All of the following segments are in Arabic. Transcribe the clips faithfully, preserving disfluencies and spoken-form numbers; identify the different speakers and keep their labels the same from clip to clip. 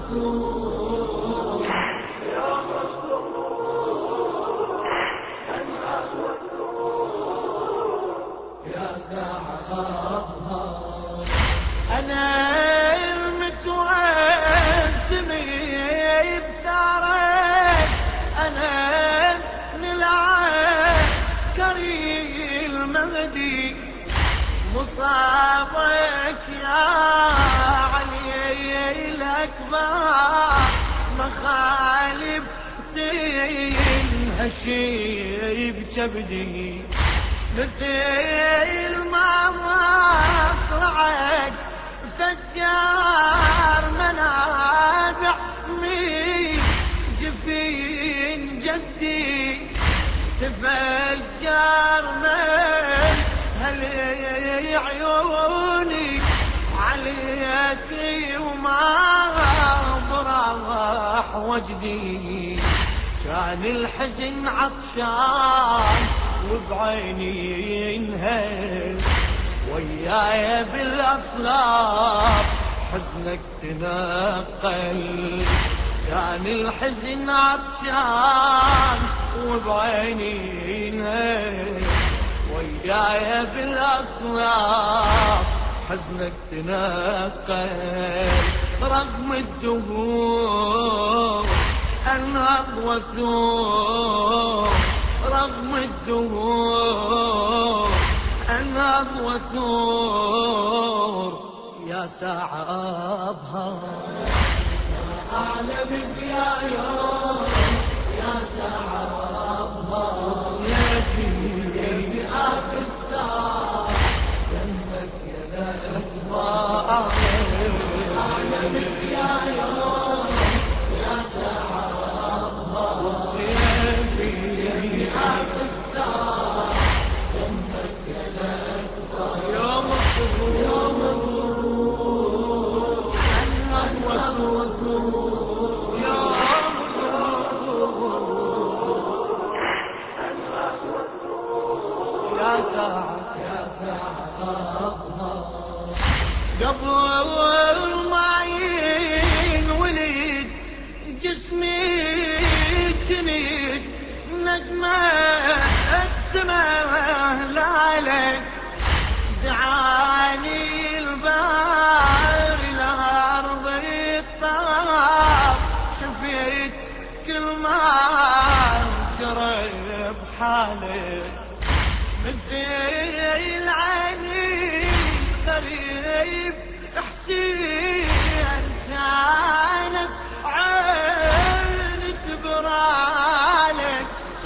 Speaker 1: أنا المتوسم بثارك، أنا من العسكري المهدي، مصابك يا علي الأكبر، مخالب تنهشي بكبدي، مثل ما مصرعك فجار منابع من جفين جدي، تفجر من هلي عيوني عليكي وما براح وجدي، كان الحزن عطشان وبعيني ينهل، وياي بالاصلاب حزنك تنقل، كان الحزن عطشان وبعيني ينهل، وياي بالاصلاب حزنك تنقل، رغم الدهور النبض والثور، رغم الدهور النبض والثور، يا ساعة أظهر أعلى منك يا يوم، يا ساعة أظهر سيدي آخر الثار، دمك يا الأكبر أعلى منك يا يوم، يا ساعة أظهر سيدي آخر الثار، دمك يا الأكبر، يوم الظهور يوم الظهور النهر والثور، يوم الظهور يا ساعة يا ساعة أظهر، قبل ما ينولد جسمي جنيد نجمة السماء لالك، دعاني البار الأرض الطاب، شفيت كل ما جرى بحالك، مثل عيني غريب حسين، كانت عينك برالك،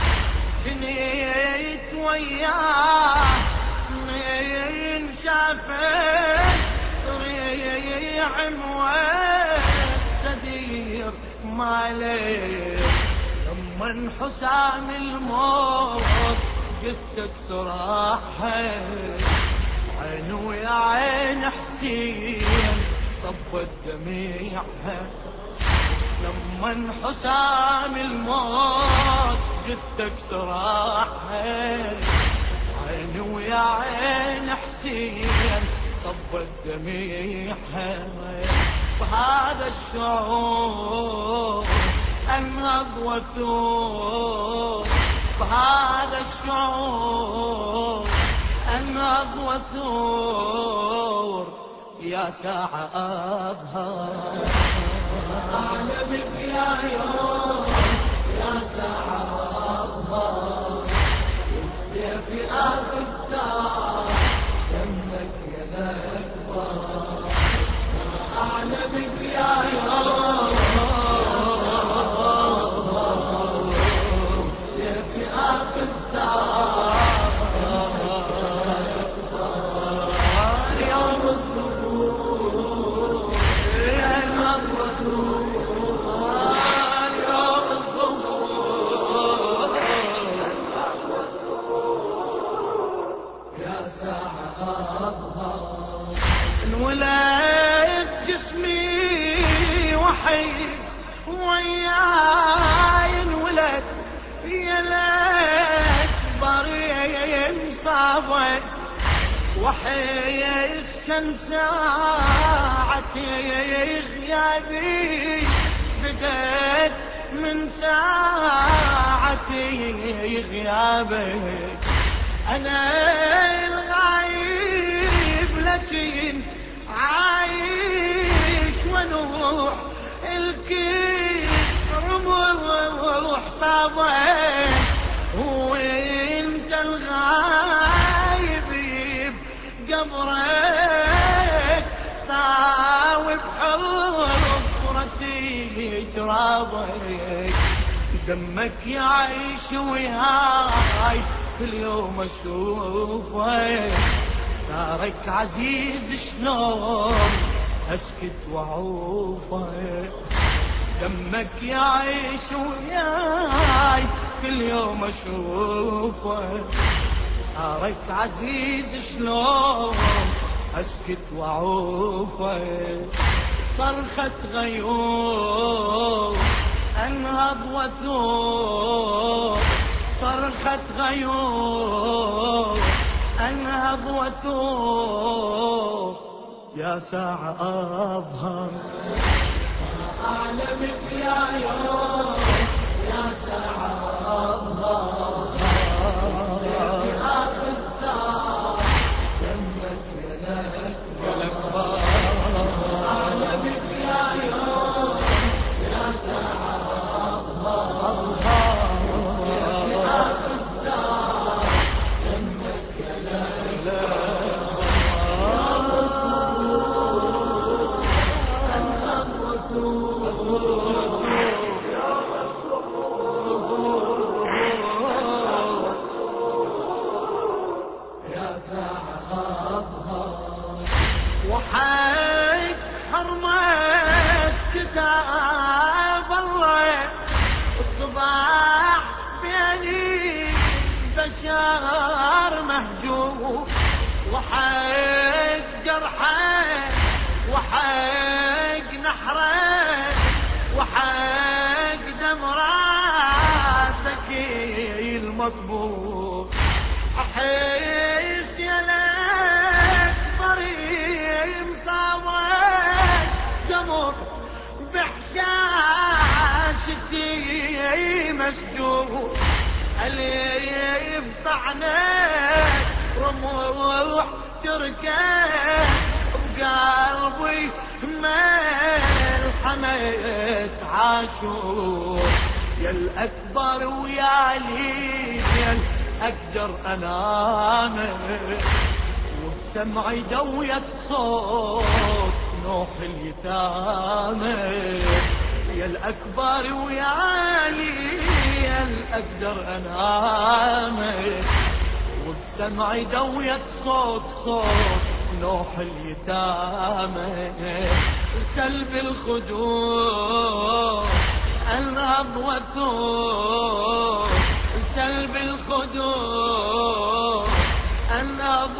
Speaker 1: جنيت وياه من شافك صريع والسدير مالك، لمن حسام الموت جثك صراحة، عين ويا عين حسين صبت دميعها، لمن حسام الموت جثك صراحة، عين ويا عين حسين صبت دميعها، بهذا الشعور انهض وثور، بهذا الشعور انهض وثور، يا ساعة أظهر أعلى بك يا يوم، يا ساعة أظهر والسيف آخذ الثار، دمك يا الأكبر أعلى بك يا يوم، والسيف آخذ الثار، انولد جسمي وحيس وياي انولد يا الأكبر ينصابك، وحيس كان ساعتي غيابي بدأت من ساعتي غيابك. أنا الغايب لكن عايش ونوح الكل روح صابك. وانت الغايب بقبرك ثاوب حفرتي ترابك. دمك يعيش وياي كل يوم اشوفك. دارك عزيز شلون اسكت واعوفك. دمك يعيش وياي كل يوم اشوفك. دارك عزيز شلون اسكت واعوفك. صرخة غيوم انهض وثوب. صرخة غيوم انهض وثوب. يا ساعة اظهر أعلمك يا يوم. يا ساعة أظهر في آخر الدار. دمك يا الأكبر أعلمك يا يوم. يا ساعة أظهر في آخر الدار. دمك يا الأكبر وحق حرمة كتاب الله. الصباح بيني بشر مهجوم. وحق جرحه وحق نحره وحق دم راسك المطبوع. احس يا الاكبر مصابك جمر بحشاشتي مسجون. اللي يفطعنك رموح تركه بقلبي ملحمة عاشور. يا الأكبر ويا لي أقدر أنامك. وبسمعي دوية صوت نوح اليتامى. يا الأكبر ويا لي أقدر أنامك. وبسمعي دوية صوت صوت نوح اليتامى. سلب الخدود الأرض وثور. سلب الخدود الأرض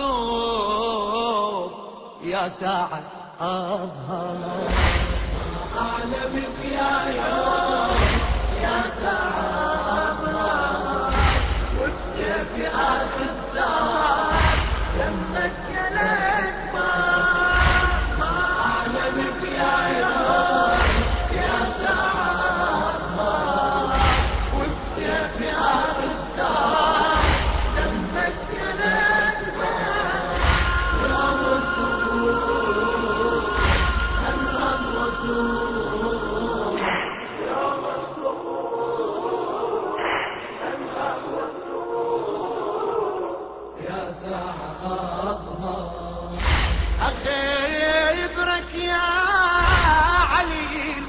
Speaker 1: وثور. يا ساعة أظهر أعلمك يا يوم. يا ساعة أظهر وبسيفي آخذ الثار. دمك يا الأكبر أعلمك يا يوم. يا ساعة أظهر وبسيفي آخذ الثار. دمك يا الأكبر يا رسول أنهض وثور. يا رسول أنهض وثور. يا ساعة أظهر أخبرك يا عليل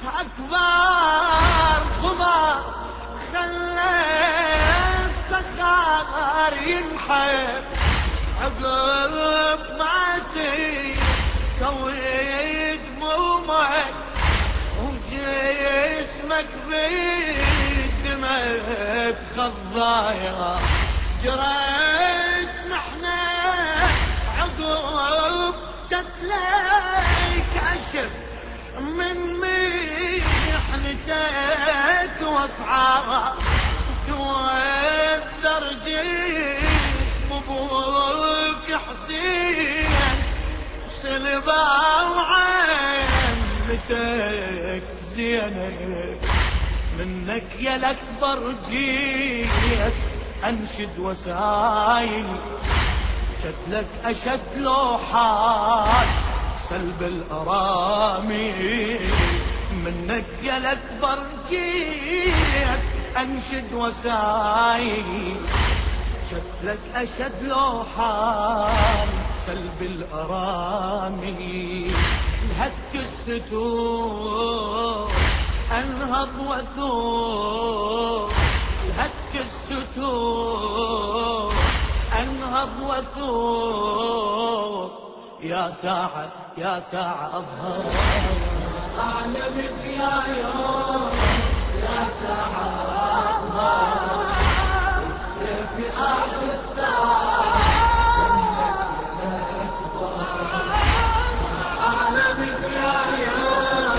Speaker 1: أكبر خبر خلى الصخر ينحب. عقب ما سير كويد مومك وجسمك بالدمك خضايا. جريت نحنا عقب شتلك عشر من محنتك واصعاب. توذر جسم ابوك حسين تبع وعمتك زينب، منك يا الأكبر جيت أنشد وسايل، جتلك أشد لوحات سلب الأرامي، منك يا الأكبر جيت أنشد وسايل، جتلك أشد لوحات سلب الأرامي، الهك الستور انهض وثور، الهك الستور انهض وثور، يا ساعة يا ساعة أظهر أعلمك يا يوم، يا ساعة أظهر سيفي آخر أعلمك يا يوم،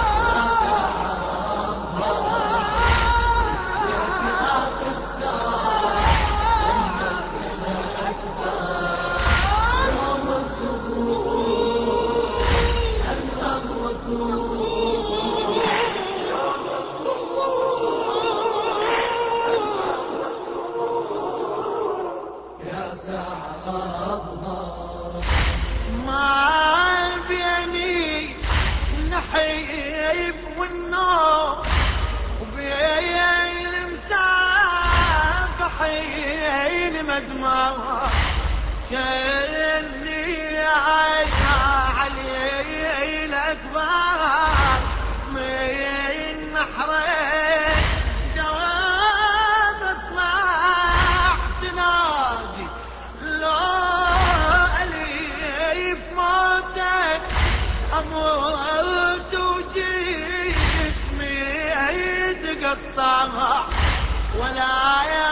Speaker 1: ما بيني النحيب والنوم وبين مسافحين مدمع، شلني عينا علي الأكبر من نحرين، جواب اسمع تنادي لو أليف موتك أموت وجسمي يتقطع، ولا يا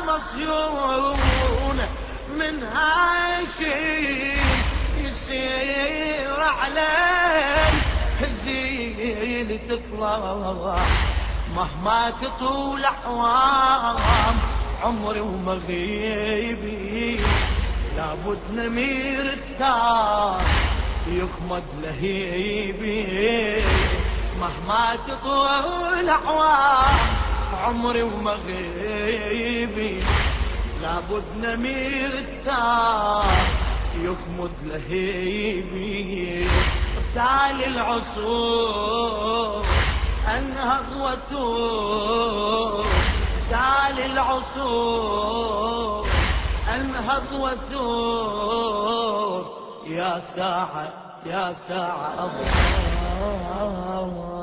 Speaker 1: مصيون من هالشي يصير علي هزيل تطلع، مهما تطول أحوام عمري ومغيبي، لابد نمير الثار يخمد لهيبي، مهما تطول أحوام عمري ومغيبي، لابد نمير الثار يخمد لهيبي، ابتال العصور انهض وثور، ابتال العصور انهض وثور، يا ساعة يا ساعة أظهر